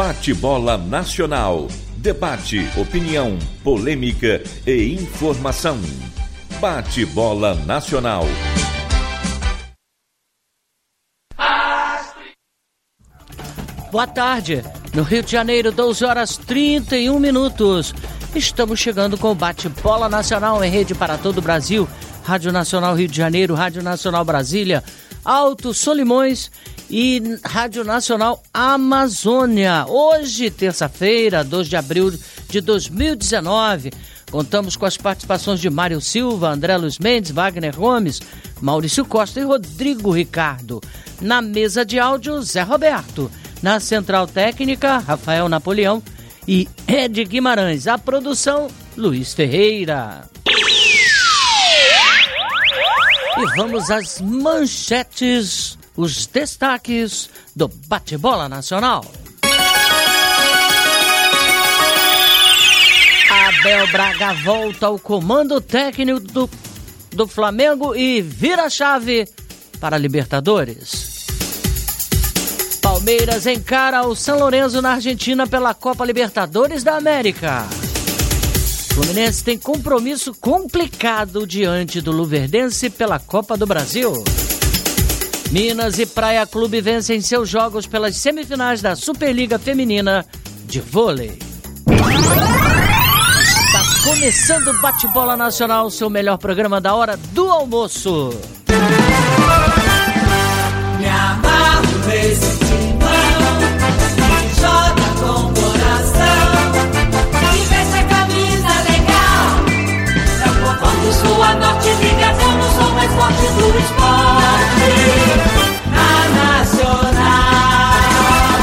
Bate-bola nacional. Debate, opinião, polêmica e informação. Bate-bola nacional. Boa tarde. No Rio de Janeiro, 12h31. Estamos chegando com o Bate-bola nacional em rede para todo o Brasil. Rádio Nacional Rio de Janeiro, Rádio Nacional Brasília, Alto Solimões e Rádio Nacional Amazônia. Hoje, terça-feira, 2 de abril de 2019, contamos com as participações de Mário Silva, André Luiz Mendes, Wagner Gomes, Maurício Costa e Rodrigo Ricardo. Na mesa de áudio, Zé Roberto. Na central técnica, Rafael Napoleão e Ed Guimarães. A produção, Luiz Ferreira. E vamos às manchetes, os destaques do Bate-bola Nacional. Abel Braga volta ao comando técnico do Flamengo e vira a chave para a Libertadores. Palmeiras encara o São Lourenço na Argentina pela Copa Libertadores da América. Fluminense tem compromisso complicado diante do Luverdense pela Copa do Brasil. Minas e Praia Clube vencem seus jogos pelas semifinais da Superliga Feminina de Vôlei. Está começando o Bate-bola Nacional, seu melhor programa da hora do almoço. Me amarro nesse timão, que joga com o coração, que veste a camisa legal. É o povão do sul a norte, ligação no som mais forte do esporte. Na Nacional,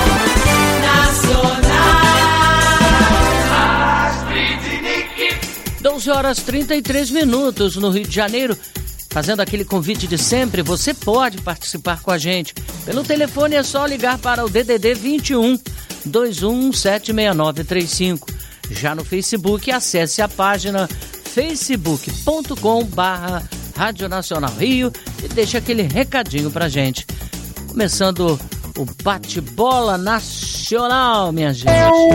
Nacional. 12h33 no Rio de Janeiro. Fazendo aquele convite de sempre, você pode participar com a gente. Pelo telefone é só ligar para o DDD 21 21176935. Já no Facebook, acesse a página facebook.com/Rádio Nacional Rio e deixe aquele recadinho pra gente. Começando o Bate-bola Nacional, minha gente.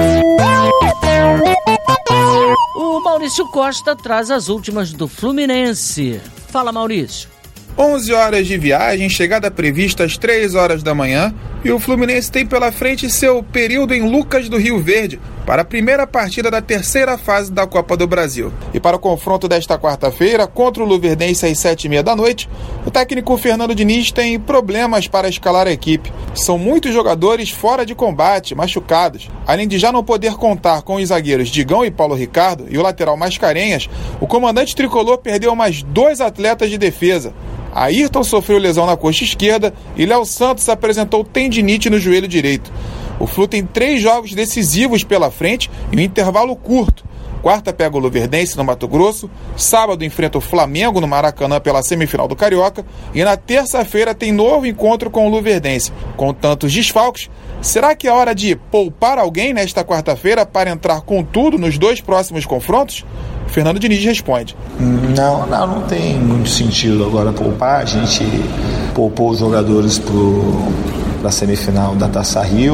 O Maurício Costa traz as últimas do Fluminense. Fala, Maurício. 11 horas de viagem, chegada prevista às 3 horas da manhã, e o Fluminense tem pela frente seu período em Lucas do Rio Verde para a primeira partida da terceira fase da Copa do Brasil. E para o confronto desta quarta-feira contra o Luverdense às 7h30 da noite, o técnico Fernando Diniz tem problemas para escalar a equipe. São muitos jogadores fora de combate, machucados. Além de já não poder contar com os zagueiros Digão e Paulo Ricardo e o lateral Mascarenhas, o comandante tricolor perdeu mais 2 atletas de defesa. Ayrton sofreu lesão na coxa esquerda e Léo Santos apresentou tendinite no joelho direito. O Flu tem 3 jogos decisivos pela frente e um intervalo curto. Quarta pega o Luverdense no Mato Grosso, sábado enfrenta o Flamengo no Maracanã pela semifinal do Carioca e na terça-feira tem novo encontro com o Luverdense. Com tantos desfalques, será que é hora de poupar alguém nesta quarta-feira para entrar com tudo nos 2 próximos confrontos? Fernando Diniz responde. Não tem muito sentido agora poupar. A gente poupou os jogadores para a semifinal da Taça Rio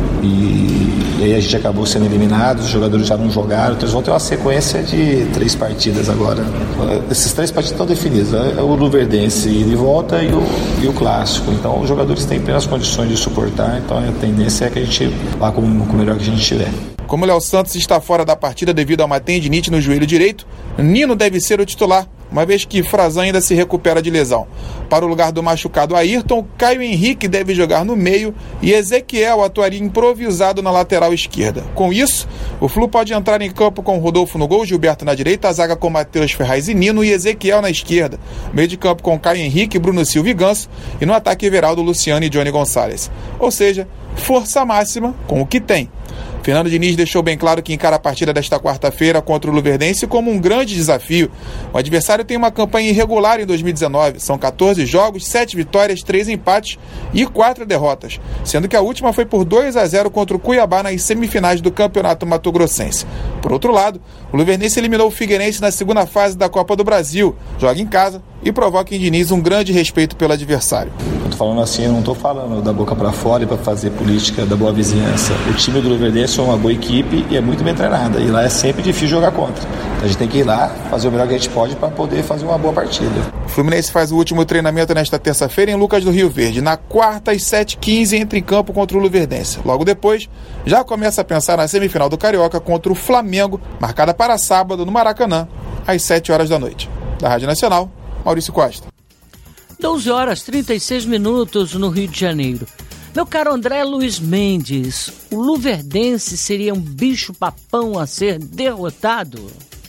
e aí a gente acabou sendo eliminado, os jogadores já não jogaram, então eles vão ter uma sequência de 3 partidas agora. Esses 3 partidas estão definidos, o Luverdense de volta e o Clássico, então os jogadores têm plenas condições de suportar, então a tendência é que a gente vá com o melhor que a gente tiver. Como o Léo Santos está fora da partida devido a uma tendinite no joelho direito, Nino deve ser o titular, uma vez que Frazan ainda se recupera de lesão. Para o lugar do machucado Ayrton, Caio Henrique deve jogar no meio e Ezequiel atuaria improvisado na lateral esquerda. Com isso, o Flu pode entrar em campo com Rodolfo no gol, Gilberto na direita, a zaga com Matheus Ferraz e Nino e Ezequiel na esquerda. Meio de campo com Caio Henrique, Bruno Silva e Ganso e no ataque Everaldo, Luciano e Johnny Gonçalves. Ou seja, força máxima com o que tem. Fernando Diniz deixou bem claro que encara a partida desta quarta-feira contra o Luverdense como um grande desafio. O adversário tem uma campanha irregular em 2019. São 14 jogos, 7 vitórias, 3 empates e 4 derrotas, sendo que a última foi por 2-0 contra o Cuiabá nas semifinais do Campeonato Mato-Grossense. Por outro lado, o Luverdense eliminou o Figueirense na segunda fase da Copa do Brasil. Joga em casa e provoca em Diniz um grande respeito pelo adversário. Eu tô falando assim, eu não tô falando da boca para fora e para fazer política da boa vizinhança. O time do Luverdense é uma boa equipe e é muito bem treinada. E lá é sempre difícil jogar contra. A gente tem que ir lá, fazer o melhor que a gente pode para poder fazer uma boa partida. O Fluminense faz o último treinamento nesta terça-feira em Lucas do Rio Verde. Na quarta, às 7h15, entra em campo contra o Luverdense. Logo depois, já começa a pensar na semifinal do Carioca contra o Flamengo, marcada para sábado no Maracanã, às 7 horas da noite. Da Rádio Nacional, Maurício Costa. 12 horas 36 minutos no Rio de Janeiro. Meu caro André Luiz Mendes, o Luverdense seria um bicho-papão a ser derrotado?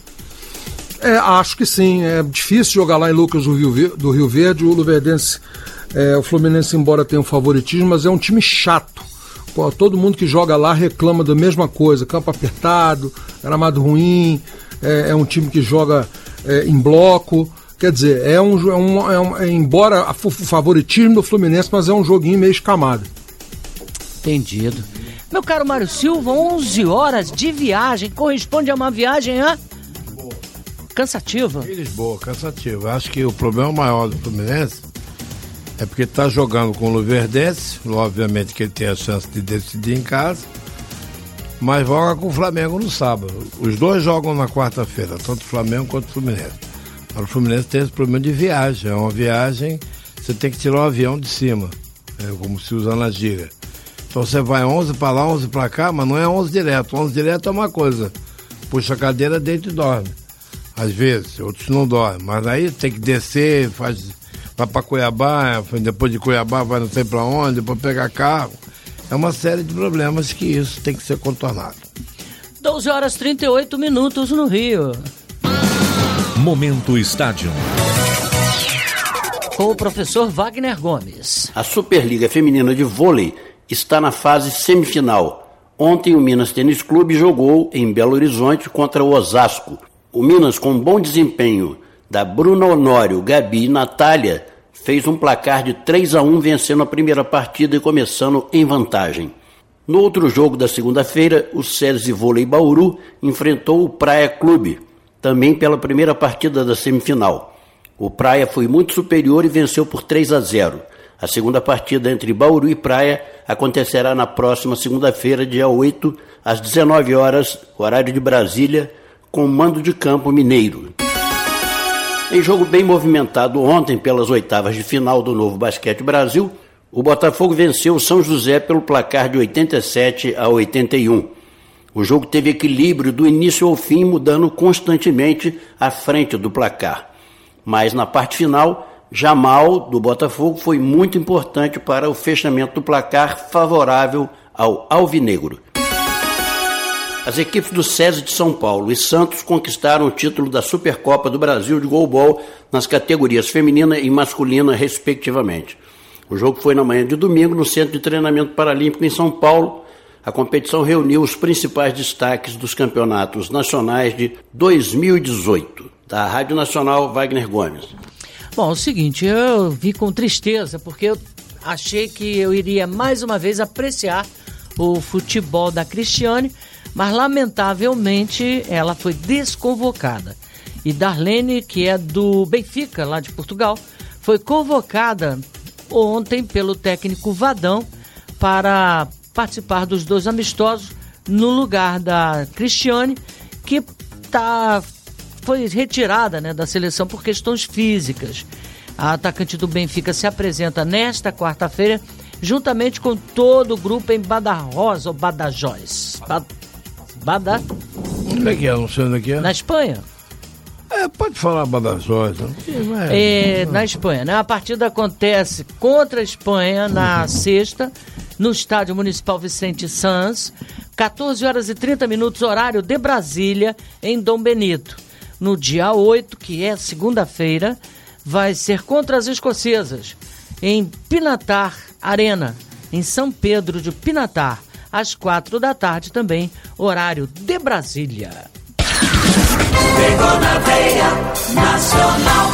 Acho que sim. É difícil jogar lá em Lucas do Rio Verde. O Luverdense, o Fluminense, embora tenha um favoritismo, mas é um time chato. Todo mundo que joga lá reclama da mesma coisa. Campo apertado, gramado ruim, é um time que joga em bloco. Quer dizer, embora o favoritismo do Fluminense, mas é um joguinho meio escamado. Entendido. Meu caro Mário Silva, 11 horas de viagem, corresponde a uma viagem cansativa. Em Lisboa, cansativa. Acho que o problema maior do Fluminense é porque está jogando com o Luverdense, obviamente que ele tem a chance de decidir em casa, mas joga com o Flamengo no sábado. Os dois jogam na quarta-feira, tanto o Flamengo quanto o Fluminense. Mas o Fluminense tem esse problema de viagem. É uma viagem, você tem que tirar o avião de cima, como se usa na gíria. Então você vai 11 para lá, 11 para cá, mas não é 11 direto. 11 direto é uma coisa, puxa a cadeira, deita e dorme. Às vezes, outros não dormem, mas aí tem que descer, vai para Cuiabá, depois de Cuiabá vai não sei para onde, depois pegar carro. É uma série de problemas que isso tem que ser contornado. 12 horas 38 minutos no Rio. Momento Estádio. Com o professor Wagner Gomes. A Superliga Feminina de Vôlei está na fase semifinal. Ontem o Minas Tênis Clube jogou em Belo Horizonte contra o Osasco. O Minas, com bom desempenho da Bruna Honório, Gabi e Natália, fez um placar de 3-1, vencendo a primeira partida e começando em vantagem. No outro jogo da segunda-feira, o SESI Vôlei Bauru enfrentou o Praia Clube, também pela primeira partida da semifinal. O Praia foi muito superior e venceu por 3-0. A segunda partida entre Bauru e Praia acontecerá na próxima segunda-feira, dia 8, às 19 horas, horário de Brasília, com mando de campo mineiro. Em jogo bem movimentado ontem pelas oitavas de final do Novo Basquete Brasil, o Botafogo venceu o São José pelo placar de 87-81. O jogo teve equilíbrio do início ao fim, mudando constantemente à frente do placar. Mas na parte final, Jamal, do Botafogo, foi muito importante para o fechamento do placar favorável ao alvinegro. As equipes do SESI de São Paulo e Santos conquistaram o título da Supercopa do Brasil de Goalball nas categorias feminina e masculina, respectivamente. O jogo foi na manhã de domingo no Centro de Treinamento Paralímpico em São Paulo. A competição reuniu os principais destaques dos campeonatos nacionais de 2018. Da Rádio Nacional, Wagner Gomes. Bom, é o seguinte, eu vi com tristeza, porque eu achei que eu iria mais uma vez apreciar o futebol da Cristiane, mas lamentavelmente ela foi desconvocada. E Darlene, que é do Benfica, lá de Portugal, foi convocada ontem pelo técnico Vadão para participar dos dois amistosos no lugar da Cristiane, que foi retirada, né, da seleção por questões físicas. A atacante do Benfica se apresenta nesta quarta-feira juntamente com todo o grupo em Badajoz ou Badajoz. Onde é que é? Não sei onde é que é. Na Espanha. Pode falar Badajoz. Não? Na Espanha, né? A partida acontece contra a Espanha na sexta, no Estádio Municipal Vicente Sanz, 14 horas e 30 minutos, horário de Brasília, em Dom Benito. No dia 8, que é segunda-feira, vai ser contra as escocesas, em Pinatar Arena, em São Pedro de Pinatar. às 4 da tarde também, horário de Brasília. Pegou na veia nacional.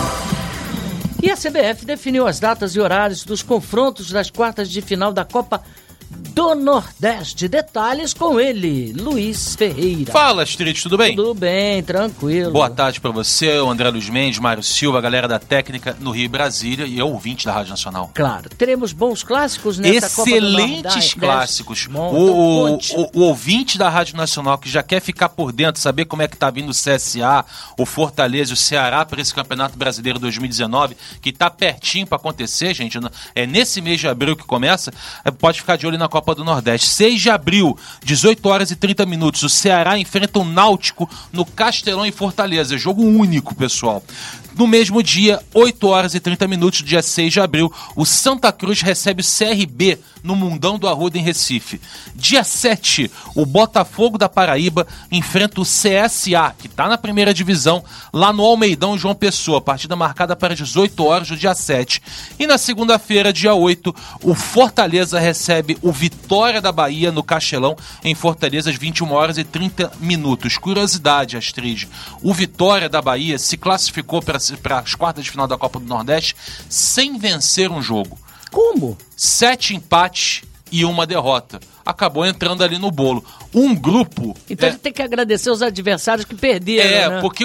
E a CBF definiu as datas e horários dos confrontos das quartas de final da Copa do Nordeste. Detalhes com ele, Luiz Ferreira. Fala, Astrid, tudo bem? Tudo bem, tranquilo. Boa tarde pra você, o André Luiz Mendes, Mário Silva, a galera da técnica no Rio e Brasília e eu, ouvinte da Rádio Nacional. Claro, teremos bons clássicos nessa Copa do Nordeste. Excelentes clássicos. Bom, o ouvinte da Rádio Nacional que já quer ficar por dentro, saber como é que tá vindo o CSA, o Fortaleza e o Ceará para esse Campeonato Brasileiro 2019, que tá pertinho pra acontecer, gente. É nesse mês de abril que começa, pode ficar de olho na Copa do Nordeste. 6 de abril, 18 horas e 30 minutos. O Ceará enfrenta o Náutico no Castelão em Fortaleza. Jogo único, pessoal. No mesmo dia, 8 horas e 30 minutos, dia 6 de abril, o Santa Cruz recebe o CRB no Mundão do Arruda, em Recife. Dia 7, o Botafogo da Paraíba enfrenta o CSA, que está na primeira divisão, lá no Almeidão, João Pessoa. Partida marcada para 18 horas do dia 7. E na segunda-feira, dia 8, o Fortaleza recebe o Vitória da Bahia no Castelão, em Fortaleza, às 21 horas e 30 minutos. Curiosidade, Astrid, o Vitória da Bahia se classificou para as quartas de final da Copa do Nordeste sem vencer um jogo. Como? 7 empates e 1 derrota. Acabou entrando ali no bolo. Um grupo... Então ele tem que agradecer os adversários que perderam, né? Porque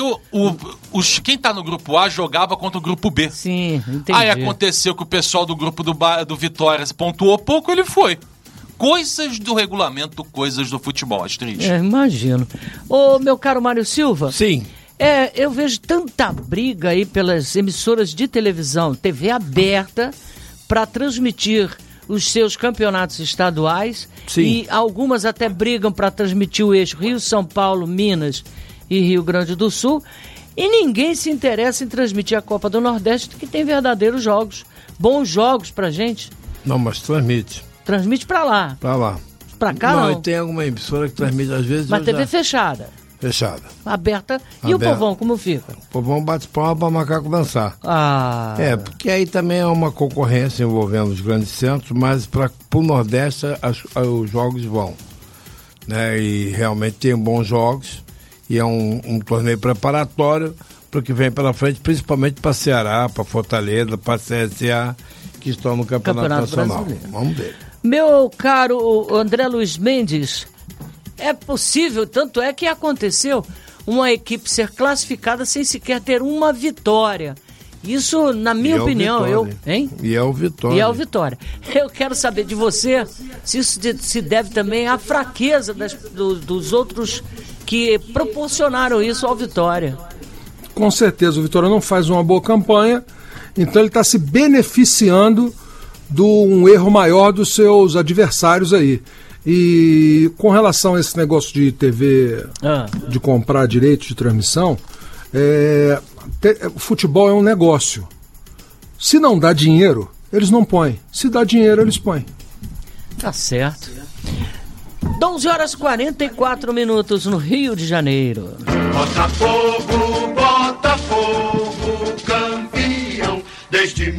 quem tá no grupo A jogava contra o grupo B. Sim, entendi. Aí aconteceu que o pessoal do grupo do Vitória pontuou pouco, ele foi. Coisas do regulamento, coisas do futebol, Astrid. Imagino. Ô, meu caro Mário Silva... Sim. Eu vejo tanta briga aí pelas emissoras de televisão, TV aberta, para transmitir os seus campeonatos estaduais. Sim. E algumas até brigam para transmitir o eixo Rio, São Paulo, Minas e Rio Grande do Sul. E ninguém se interessa em transmitir a Copa do Nordeste, que tem verdadeiros jogos, bons jogos pra gente. Não, mas transmite. Transmite pra lá. Pra lá. Pra cá não. Não, tem alguma emissora que transmite às vezes. Mas TV fechada. Fechada. Aberta. E o povão, como fica? O povão bate palma para macaco dançar. Porque aí também é uma concorrência envolvendo os grandes centros, mas para o Nordeste os jogos vão. Né? E realmente tem bons jogos e é um torneio preparatório para o que vem pela frente, principalmente para Ceará, para Fortaleza, para CSA, que estão no Campeonato Nacional. Brasileiro. Vamos ver. Meu caro André Luiz Mendes, é possível, tanto é que aconteceu uma equipe ser classificada sem sequer ter uma vitória. Isso, na minha opinião, E é o Vitória. E é o Vitória. Eu quero saber de você se isso se deve também à fraqueza dos outros que proporcionaram isso ao Vitória. Com certeza, o Vitória não faz uma boa campanha, então ele está se beneficiando de um erro maior dos seus adversários aí. E com relação a esse negócio de TV, de comprar direitos de transmissão, o futebol é um negócio. Se não dá dinheiro, eles não põem. Se dá dinheiro, eles põem. Tá certo. 12 horas e 44 minutos no Rio de Janeiro. Botafogo, Botafogo, campeão desde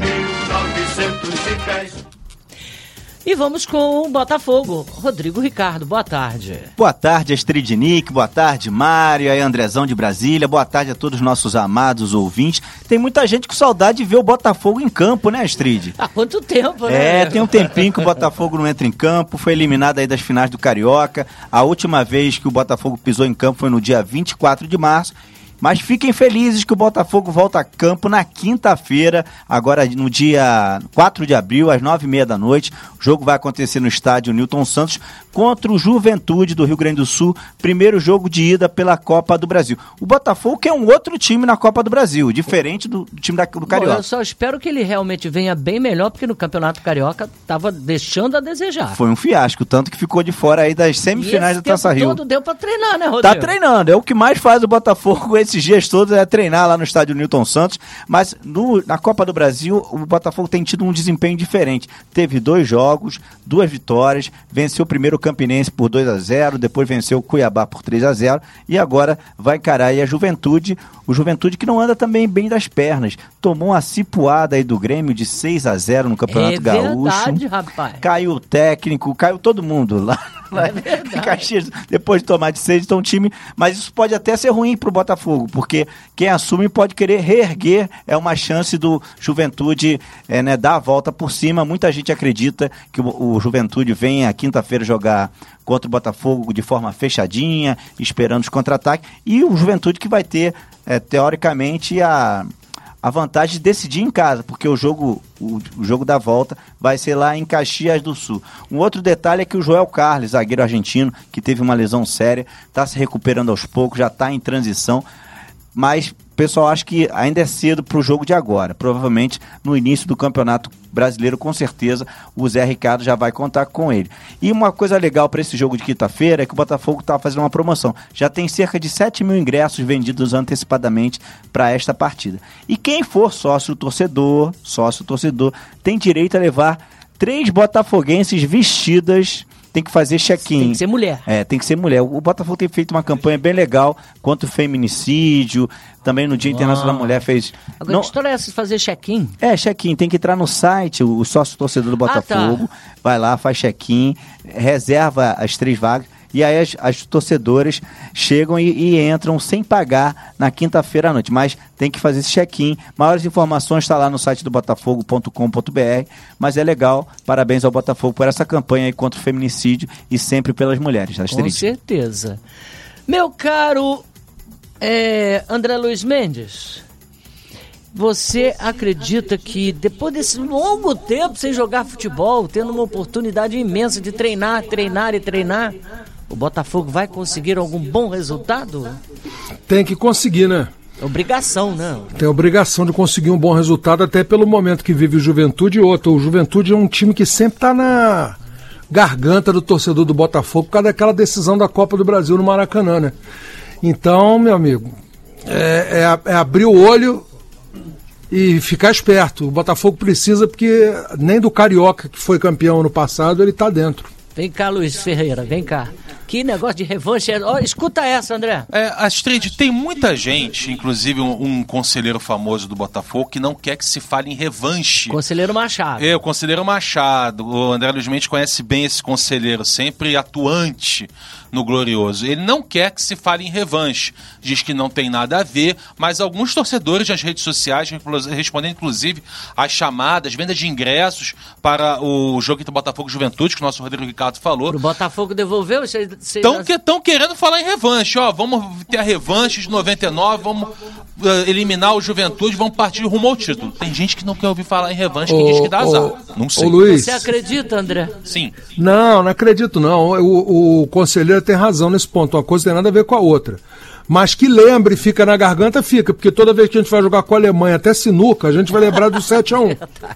1910. E vamos com o Botafogo. Rodrigo Ricardo, boa tarde. Boa tarde, Astrid Nick, boa tarde, Mário, e Andrezão de Brasília, boa tarde a todos os nossos amados ouvintes. Tem muita gente com saudade de ver o Botafogo em campo, né, Astrid? Há quanto tempo, né? Tem um tempinho que o Botafogo não entra em campo, foi eliminado aí das finais do Carioca. A última vez que o Botafogo pisou em campo foi no dia 24 de março. Mas fiquem felizes que o Botafogo volta a campo na quinta-feira, agora no dia 4 de abril, às 9h30 da noite. O jogo vai acontecer no estádio Newton Santos contra o Juventude do Rio Grande do Sul, primeiro jogo de ida pela Copa do Brasil. O Botafogo que é um outro time na Copa do Brasil, diferente do time do Carioca. Bom, eu só espero que ele realmente venha bem melhor, porque no Campeonato Carioca estava deixando a desejar. Foi um fiasco, tanto que ficou de fora aí das semifinais da Taça Rio. Todo deu para treinar, né, Rodrigo? Tá treinando, é o que mais faz o Botafogo esses dias todos, é treinar lá no estádio Newton Santos, mas na Copa do Brasil o Botafogo tem tido um desempenho diferente. Teve 2 jogos, 2 vitórias, venceu primeiro o Campinense por 2-0, depois venceu o Cuiabá por 3-0 e agora vai encarar aí a Juventude, o Juventude que não anda também bem das pernas, tomou uma cipuada aí do Grêmio de 6-0 no Campeonato Gaúcho. É verdade, rapaz. Caiu o técnico, caiu todo mundo lá lá em Caxias, depois de tomar de 6, então o time... Mas isso pode até ser ruim pro Botafogo, porque quem assume pode querer reerguer, é uma chance do Juventude dar a volta por cima. Muita gente acredita que o Juventude vem a quinta-feira jogar contra o Botafogo de forma fechadinha, esperando os contra-ataques, e o Juventude que vai ter, teoricamente, a vantagem de decidir em casa, porque o jogo da volta vai ser lá em Caxias do Sul. Um outro detalhe é que o Joel Carlos, zagueiro argentino, que teve uma lesão séria, está se recuperando aos poucos, já está em transição, mas o pessoal acha que ainda é cedo para o jogo de agora. Provavelmente no início do Campeonato Brasileiro, com certeza, o Zé Ricardo já vai contar com ele. E uma coisa legal para esse jogo de quinta-feira é que o Botafogo está fazendo uma promoção. Já tem cerca de 7 mil ingressos vendidos antecipadamente para esta partida. E quem for sócio-torcedor, tem direito a levar 3 botafoguenses vestidas. Tem que fazer check-in. Tem que ser mulher. Tem que ser mulher. O Botafogo tem feito uma campanha bem legal contra o feminicídio. Também no Dia Internacional da Mulher fez... Agora, que história é essa de fazer check-in? Check-in. Tem que entrar no site, o sócio-torcedor do Botafogo. Tá. Vai lá, faz check-in, reserva as 3 vagas. E aí as torcedoras chegam e entram sem pagar na quinta-feira à noite. Mas tem que fazer esse check-in. Maiores informações está lá no site do botafogo.com.br. Mas é legal. Parabéns ao Botafogo por essa campanha aí contra o feminicídio e sempre pelas mulheres. Com certeza. Meu caro André Luiz Mendes, você acredita que depois desse longo tempo sem jogar futebol, tendo uma oportunidade imensa de treinar, o Botafogo vai conseguir algum bom resultado? Tem que conseguir, né? Obrigação, né? Tem obrigação de conseguir um bom resultado, até pelo momento que vive o Juventude e outro. O Juventude é um time que sempre está na garganta do torcedor do Botafogo por causa daquela decisão da Copa do Brasil no Maracanã, né? Então, meu amigo, é abrir o olho e ficar esperto. O Botafogo precisa, porque nem do Carioca, que foi campeão ano passado, ele está dentro. Vem cá, Luiz Ferreira, vem cá. Que negócio de revanche. Escuta essa, André. Astrid, tem muita gente, inclusive um conselheiro famoso do Botafogo, que não quer que se fale em revanche. Conselheiro Machado. O conselheiro Machado. O André Luiz Mendes conhece bem esse conselheiro, sempre atuante no Glorioso. Ele não quer que se fale em revanche. Diz que não tem nada a ver, mas alguns torcedores nas redes sociais, respondendo inclusive às chamadas, vendas de ingressos para o jogo entre Botafogo e Juventude, que o nosso Rodrigo Ricardo falou. O Botafogo devolveu? Estão querendo falar em revanche. Vamos ter a revanche de 99, vamos eliminar o Juventude, vamos partir rumo ao título. Tem gente que não quer ouvir falar em revanche, que diz que dá azar. Não sei. Luiz, você acredita, André? Sim. Não acredito não. O conselheiro tem razão nesse ponto. Uma coisa tem nada a ver com a outra. Mas que lembre, fica na garganta, fica. Porque toda vez que a gente vai jogar com a Alemanha, até sinuca, a gente vai lembrar do 7-1.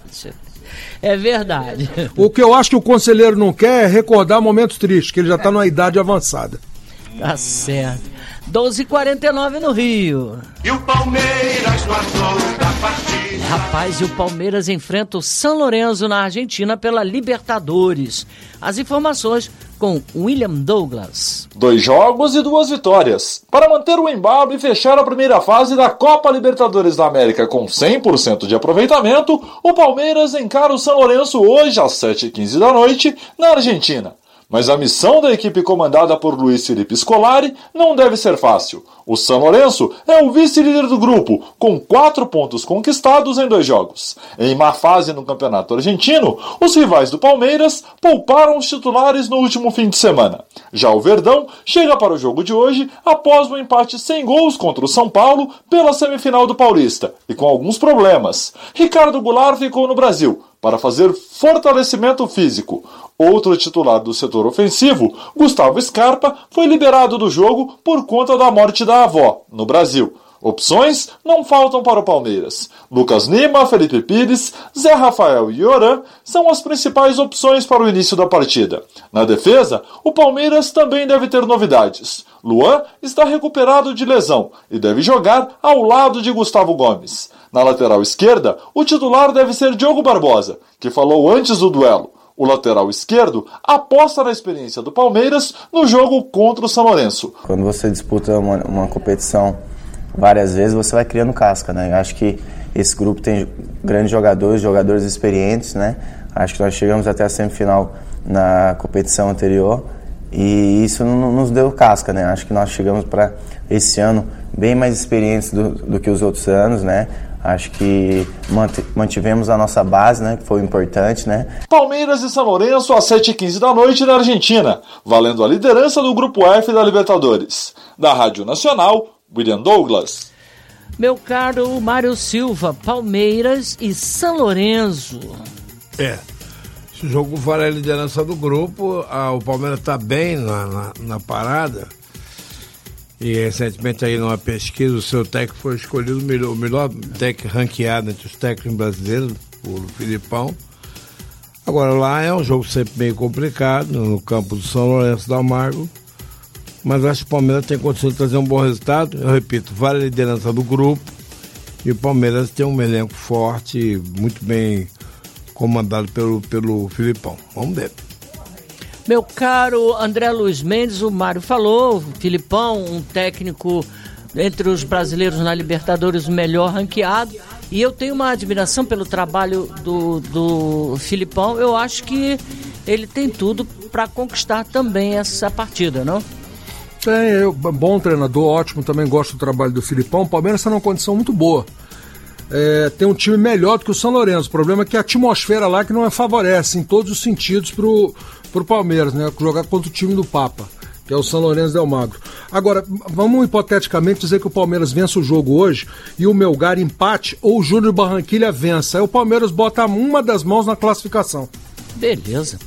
É verdade. O que eu acho que o conselheiro não quer é recordar momentos tristes, que ele já está numa idade avançada. Tá certo. 12h49 no Rio. E o Palmeiras no azul da partida. Rapaz, e o Palmeiras enfrenta o São Lourenço na Argentina pela Libertadores. As informações com William Douglas. 2 jogos e 2 vitórias. Para manter o embalo e fechar a primeira fase da Copa Libertadores da América com 100% de aproveitamento, o Palmeiras encara o São Lourenço hoje às 7h15 da noite na Argentina. Mas a missão da equipe comandada por Luiz Felipe Scolari não deve ser fácil. O São Lourenço é o vice-líder do grupo, com 4 pontos conquistados em 2 jogos. Em má fase no campeonato argentino, os rivais do Palmeiras pouparam os titulares no último fim de semana. Já o Verdão chega para o jogo de hoje após um empate sem gols contra o São Paulo pela semifinal do Paulista, e com alguns problemas. Ricardo Goulart ficou no Brasil para fazer fortalecimento físico. Outro titular do setor ofensivo, Gustavo Scarpa, foi liberado do jogo por conta da morte da avó, no Brasil. Opções não faltam para o Palmeiras. Lucas Lima, Felipe Pires, Zé Rafael e Yoran são as principais opções para o início da partida. Na defesa, o Palmeiras também deve ter novidades. Luan está recuperado de lesão e deve jogar ao lado de Gustavo Gomes. Na lateral esquerda, o titular deve ser Diogo Barbosa, que falou antes do duelo. O lateral esquerdo aposta na experiência do Palmeiras no jogo contra o São Lourenço. Quando você disputa uma competição várias vezes, você vai criando casca, né? Eu acho que esse grupo tem grandes jogadores experientes, né? Acho que nós chegamos até a semifinal na competição anterior E isso não nos deu casca, né? Acho que nós chegamos para esse ano bem mais experientes do que os outros anos, né? Acho que mantivemos a nossa base, né? Que foi importante, né? Palmeiras e São Lourenço às 7h15 da noite na Argentina, valendo a liderança do Grupo F da Libertadores. Da Rádio Nacional, William Douglas. Meu caro Mário Silva, Palmeiras e São Lourenço. Esse jogo vale a liderança do grupo. O Palmeiras está bem na parada. E recentemente aí numa pesquisa o seu técnico foi escolhido o melhor técnico ranqueado entre os técnicos brasileiros, o Filipão. Agora lá é um jogo sempre meio complicado, no campo do São Lourenço da Almagro, mas acho que o Palmeiras tem condição de trazer um bom resultado. Eu repito, vale a liderança do grupo e o Palmeiras tem um elenco forte, muito bem comandado pelo Filipão. Vamos ver. Meu caro André Luiz Mendes, o Mário falou, Filipão, um técnico entre os brasileiros na Libertadores, o melhor ranqueado, e eu tenho uma admiração pelo trabalho do Filipão. Eu acho que ele tem tudo para conquistar também essa partida, não? Tem, bom treinador, ótimo, também gosto do trabalho do Filipão. O Palmeiras está numa condição muito boa. Tem um time melhor do que o São Lourenço. O problema é que a atmosfera lá que não favorece em todos os sentidos pro Palmeiras, né? Jogar contra o time do Papa, que é o São Lourenço del Magro. Agora, vamos hipoteticamente dizer que o Palmeiras vença o jogo hoje e o Melgar empate ou o Júnior Barranquilla vença. Aí o Palmeiras bota uma das mãos na classificação. Beleza.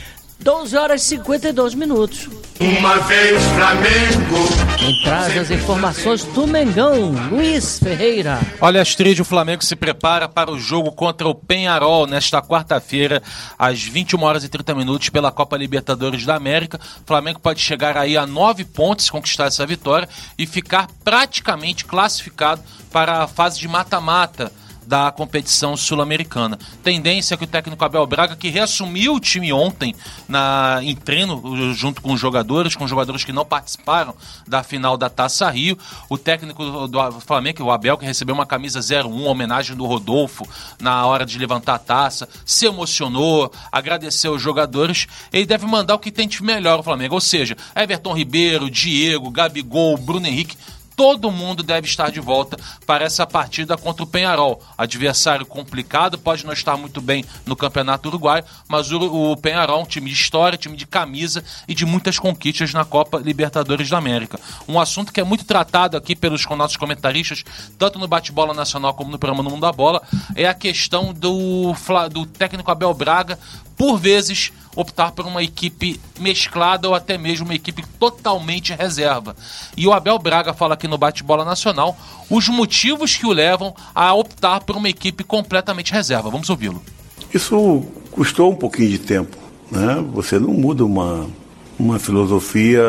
12h52. Uma vez Flamengo. Quem traz as informações do Mengão, Luiz Ferreira. Olha, Astrid, o Flamengo se prepara para o jogo contra o Peñarol nesta quarta-feira, às 21h30 pela Copa Libertadores da América. O Flamengo pode chegar aí a 9 pontos, conquistar essa vitória e ficar praticamente classificado para a fase de mata-mata da competição sul-americana. Tendência que o técnico Abel Braga, que reassumiu o time ontem em treino junto com os jogadores que não participaram da final da Taça Rio, o técnico do Flamengo, o Abel, que recebeu uma camisa 01, homenagem do Rodolfo na hora de levantar a taça, se emocionou, agradeceu os jogadores, ele deve mandar o que tem de melhor o Flamengo, ou seja, Everton Ribeiro, Diego, Gabigol, Bruno Henrique, todo mundo deve estar de volta para essa partida contra o Peñarol. Adversário complicado, pode não estar muito bem no Campeonato Uruguaio, mas o Peñarol é um time de história, time de camisa e de muitas conquistas na Copa Libertadores da América. Um assunto que é muito tratado aqui pelos nossos comentaristas, tanto no Bate-Bola Nacional como no programa No Mundo da Bola, é a questão do técnico Abel Braga, por vezes, optar por uma equipe mesclada ou até mesmo uma equipe totalmente reserva. E o Abel Braga fala aqui no Bate-Bola Nacional os motivos que o levam a optar por uma equipe completamente reserva. Vamos ouvi-lo. Isso custou um pouquinho de tempo, né? Você não muda uma filosofia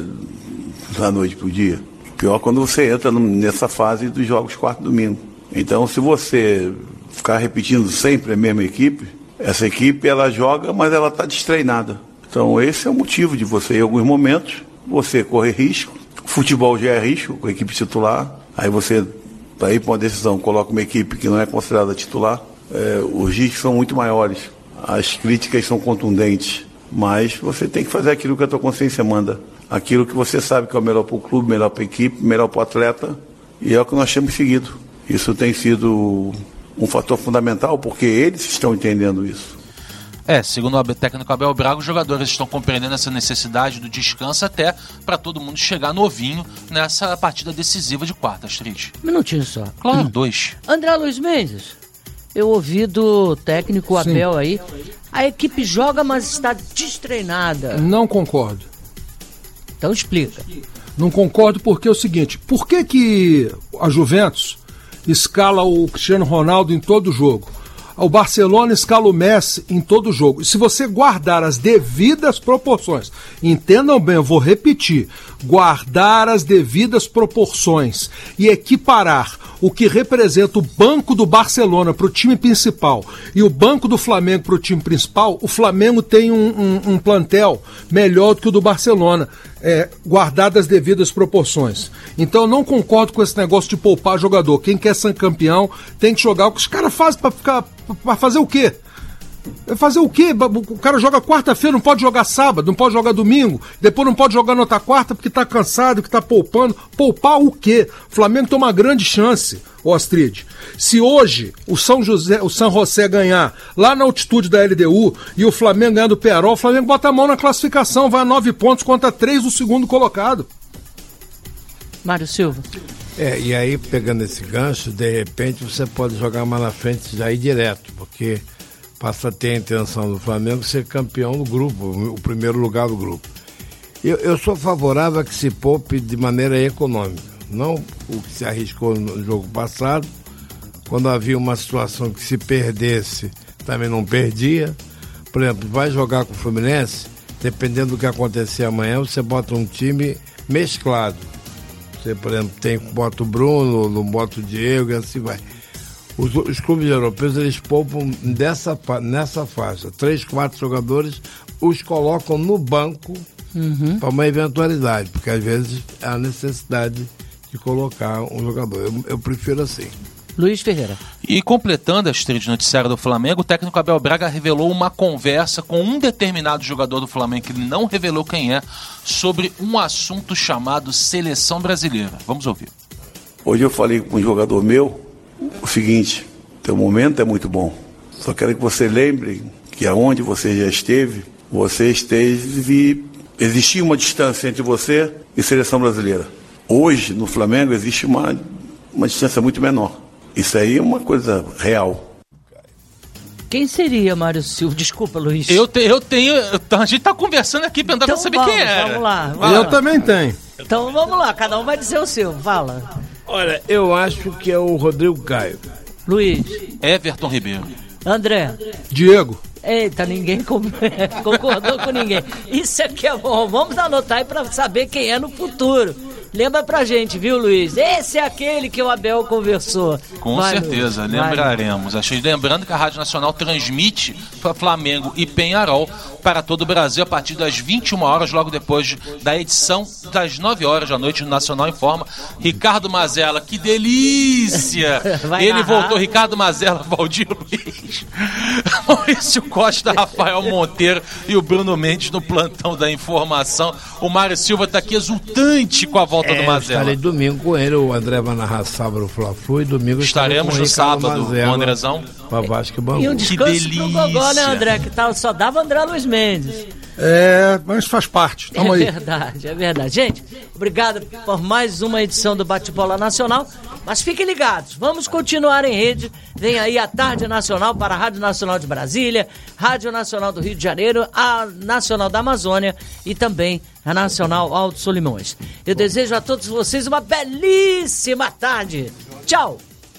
da noite para o dia. Pior quando você entra nessa fase dos jogos quarto e domingo. Então, se você ficar repetindo sempre a mesma equipe, essa equipe ela joga, mas ela está destreinada. Então esse é o motivo de você, em alguns momentos, você correr risco. O futebol já é risco com a equipe titular. Aí você, para ir para uma decisão, coloca uma equipe que não é considerada titular. Os riscos são muito maiores. As críticas são contundentes. Mas você tem que fazer aquilo que a tua consciência manda. Aquilo que você sabe que é o melhor para o clube, melhor para a equipe, melhor para o atleta. E é o que nós temos seguido. Isso tem sido um fator fundamental, porque eles estão entendendo isso. Segundo o técnico Abel Braga, os jogadores estão compreendendo essa necessidade do descanso até para todo mundo chegar novinho nessa partida decisiva de quarta, Astrid. Um minutinho só. Claro, 2. André Luiz Mendes, eu ouvi do técnico Abel aí, a equipe joga, mas está destreinada. Não concordo. Então explica. Não concordo porque é o seguinte, por que a Juventus escala o Cristiano Ronaldo em todo jogo? O Barcelona escala o Messi em todo jogo. E se você guardar as devidas proporções, entendam bem, eu vou repetir, guardar as devidas proporções e equiparar o que representa o banco do Barcelona para o time principal e o banco do Flamengo para o time principal, o Flamengo tem um plantel melhor do que o do Barcelona, guardadas as devidas proporções. Então eu não concordo com esse negócio de poupar jogador. Quem quer ser campeão tem que jogar o que os caras fazem para fazer o quê? Fazer o quê? O cara joga quarta-feira, não pode jogar sábado, não pode jogar domingo, depois não pode jogar na outra quarta porque tá cansado, que tá poupando. Poupar o quê? O Flamengo tem uma grande chance, ô Astrid. Se hoje o São José ganhar lá na altitude da LDU e o Flamengo ganhar do Pearol, o Flamengo bota a mão na classificação, vai a 9 pontos contra 3 do segundo colocado. Mário Silva. E aí, pegando esse gancho, de repente você pode jogar mais na frente e já ir direto, porque passa a ter a intenção do Flamengo ser campeão do grupo, o primeiro lugar do grupo. Eu sou favorável a que se poupe de maneira econômica, não o que se arriscou no jogo passado, quando havia uma situação que se perdesse, também não perdia. Por exemplo, vai jogar com o Fluminense, dependendo do que acontecer amanhã, você bota um time mesclado. Você, por exemplo, bota o Bruno, não bota o Diego e assim vai. Os clubes europeus, eles poupam nessa faixa. 3, 4 jogadores os colocam no banco para uma eventualidade, porque às vezes há necessidade de colocar um jogador. Eu prefiro assim. Luiz Ferreira. E completando a estreia de noticiário do Flamengo, o técnico Abel Braga revelou uma conversa com um determinado jogador do Flamengo, que ele não revelou quem é, sobre um assunto chamado seleção brasileira. Vamos ouvir. Hoje eu falei com um jogador meu o seguinte: teu momento é muito bom, só quero que você lembre que aonde você já esteve, existia uma distância entre você e seleção brasileira. Hoje no Flamengo existe uma distância muito menor. Isso aí é uma coisa real. Quem seria, Mário Silva? Desculpa, Luiz. Eu tenho. A gente tá conversando aqui pra tentar saber quem é. Vamos lá. Eu também tenho. Então vamos lá, cada um vai dizer o seu. Fala. Olha, eu acho que é o Rodrigo Caio. Luiz. Everton Ribeiro. André. Diego. Eita, ninguém concordou com ninguém. Isso aqui é bom. Vamos anotar aí pra saber quem é no futuro. Lembra pra gente, viu, Luiz? Esse é aquele que o Abel conversou. Com certeza, Luiz, lembraremos. Lembrando que a Rádio Nacional transmite para Flamengo e Penharol para todo o Brasil a partir das 21 horas, logo depois da edição das 9 horas da noite no Nacional Informa. Ricardo Mazella, que delícia! Ele voltou, Ricardo Mazella, Valdir Luiz, Maurício Costa, Rafael Monteiro e o Bruno Mendes no plantão da informação. O Mário Silva está aqui exultante com a volta do Mazella. Estarei domingo com ele, o André vai narrar sábado o Fla-Flu e domingo estaremos no sábado, o Andrezão. Pra Vasco e Bangu. E um descanso pro Gogó, né, André? Que só dava André Luiz Mendes. Mas faz parte. Tamo aí. É verdade. Gente, obrigado por mais uma edição do Bate-Bola Nacional. Mas fiquem ligados, vamos continuar em rede. Vem aí a Tarde Nacional para a Rádio Nacional de Brasília, Rádio Nacional do Rio de Janeiro, a Nacional da Amazônia e também a Nacional Alto Solimões. Eu desejo a todos vocês uma belíssima tarde. Tchau!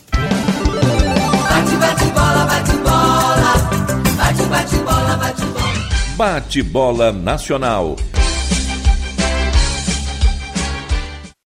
Bate-bola, bate-bola. Bate-bola, bate-bola. Bate-Bola Nacional.